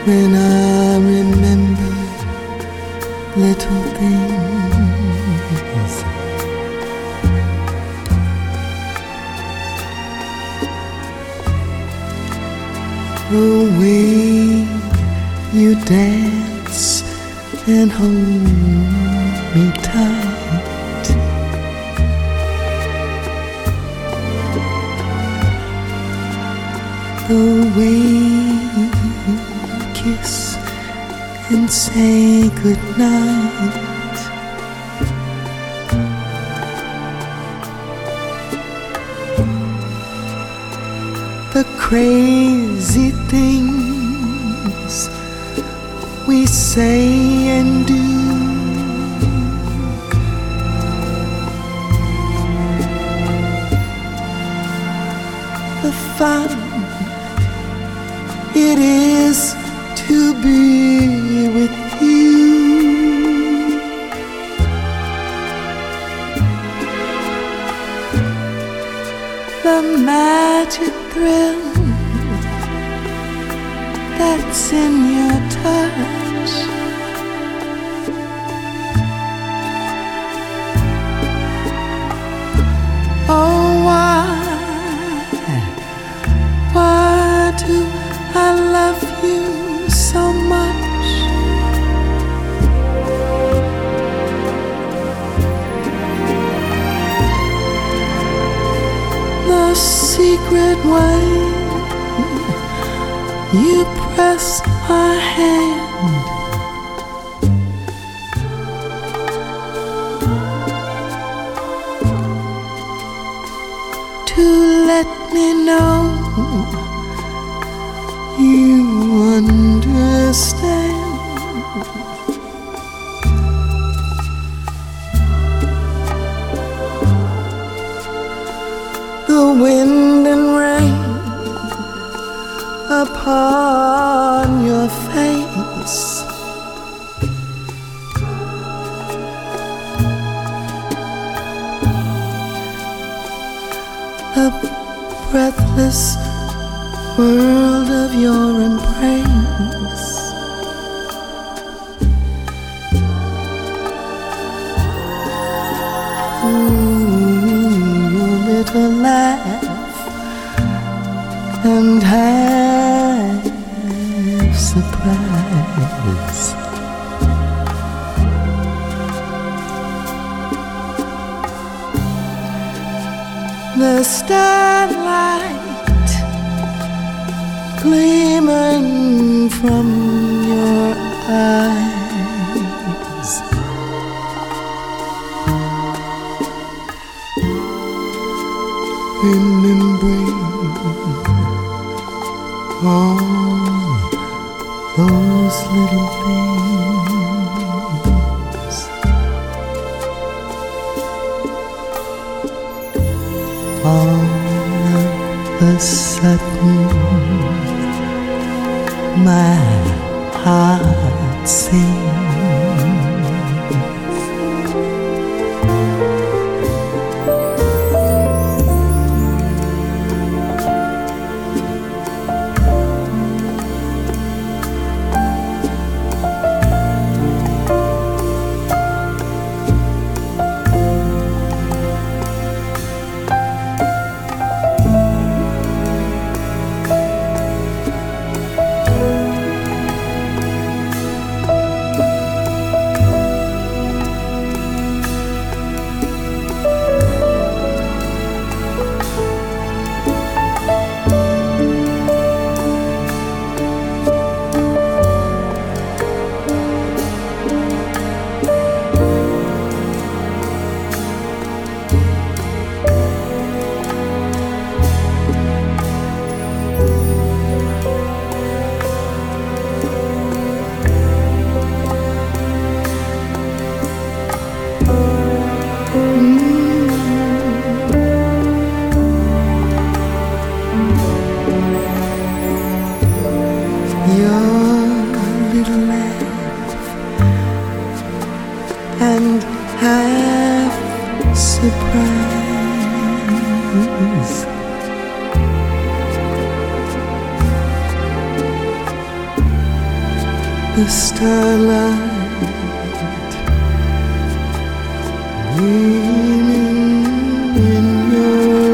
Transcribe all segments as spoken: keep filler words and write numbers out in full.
when I remember little things. The way you dance and hold me tight, the way you kiss and say goodnight, the crazy things we say and do, the fun it is to be with you, the magic thrill that's in your touch, oh why, why do I love you so much? The secret way you press my hand, to let me know you understand. The wind and rain upon your face, the breathless world of your embrace, ooh, your little laugh and half surprise, the starlight gleaming from your eyes, remembering all those little things, all of a sudden my heart sings. And half surprise, the starlight gleaming in your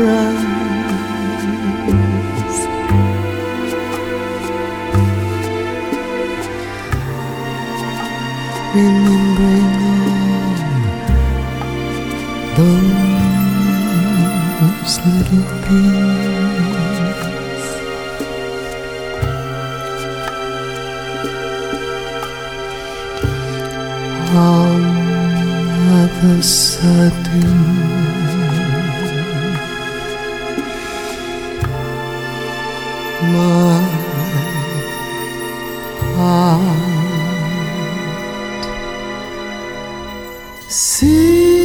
eyes. Remembering all those little things, all of a sudden my heart seems